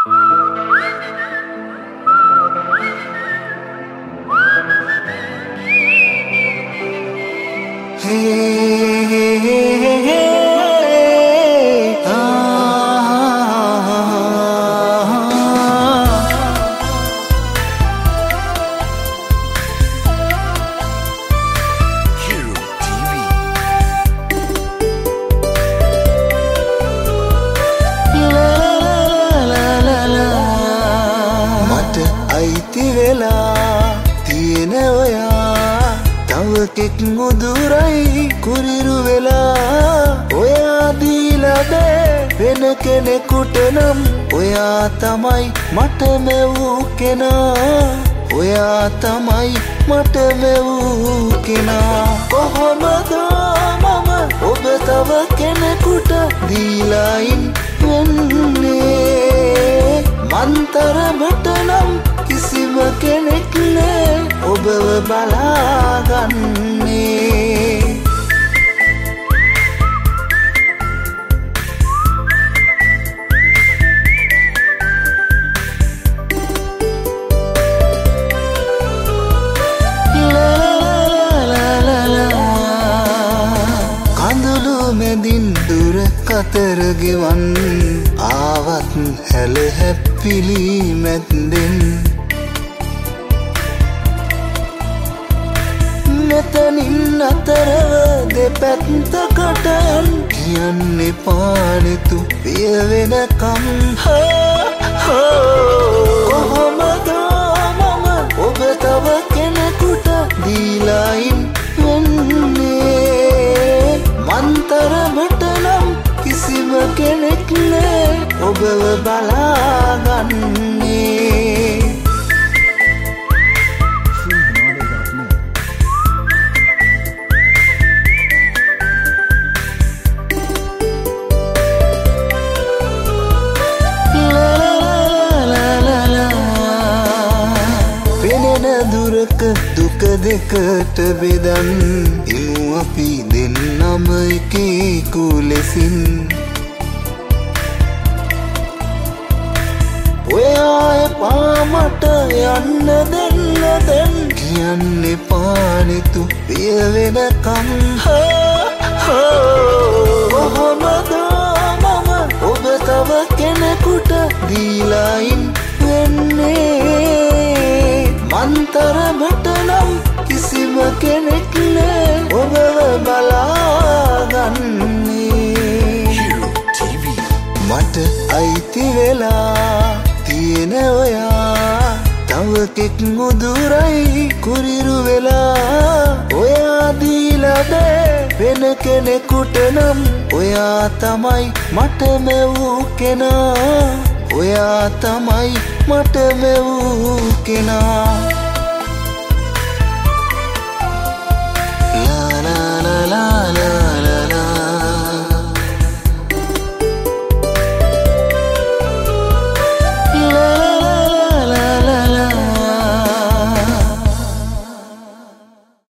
කෙක් මුදුරයි කුරිරු වෙලා ඔයා දීලා බෑ වෙන කෙනෙකුට නම් ඔයා තමයි මට මෙවූ කෙනා ඔයා තමයි මට මෙවූ කෙනා කොහොමද මම ඔබ තව කෙනෙකුට දීලායින් වෙන්නේ මන්තරමට නම් කිසිම කෙනෙක් නෑ ඔබව බලාගන්නේ කඳුළු මැදින් දුර කතර ගෙවන් ආවත් හැල හැප්පිලි මැද්දෙන් මෙතනින් අතරව දෙපැත්තකට යන්න පානෙතු පිය වෙනකම් කොහොමද මම ඔබ තව කෙනෙකුට දීලායින් වෙන්නේ මන්තරමට නම් කිසිම කෙනෙක් නෑ ඔබව බලාගන්නේ දුක දෙකට බෙදන් ඉමු අපි දෙන්නම එකෙකු ලෙසින් ඔයා එපා මට යන්න දෙන්න දැන් කියන්න එපානෙතු පිය වෙනකම් කොහොමද මම ඔබ තව කෙනෙකුට දීලායින් වෙන්නේ මන්තරමට නම් කිසිම කෙනෙක් නෑ ඔබව බලාගන්නේ මට අයිති වෙලා තියෙන ඔයා තව කෙක් මුදුරයි කුරිරු වෙලා ඔයා දීලා බෑ වෙන කෙනෙකුට නම් ඔයා තමයි මට මෙවූ කෙනා ඔයා තමයි මට මෙවූ කෙනා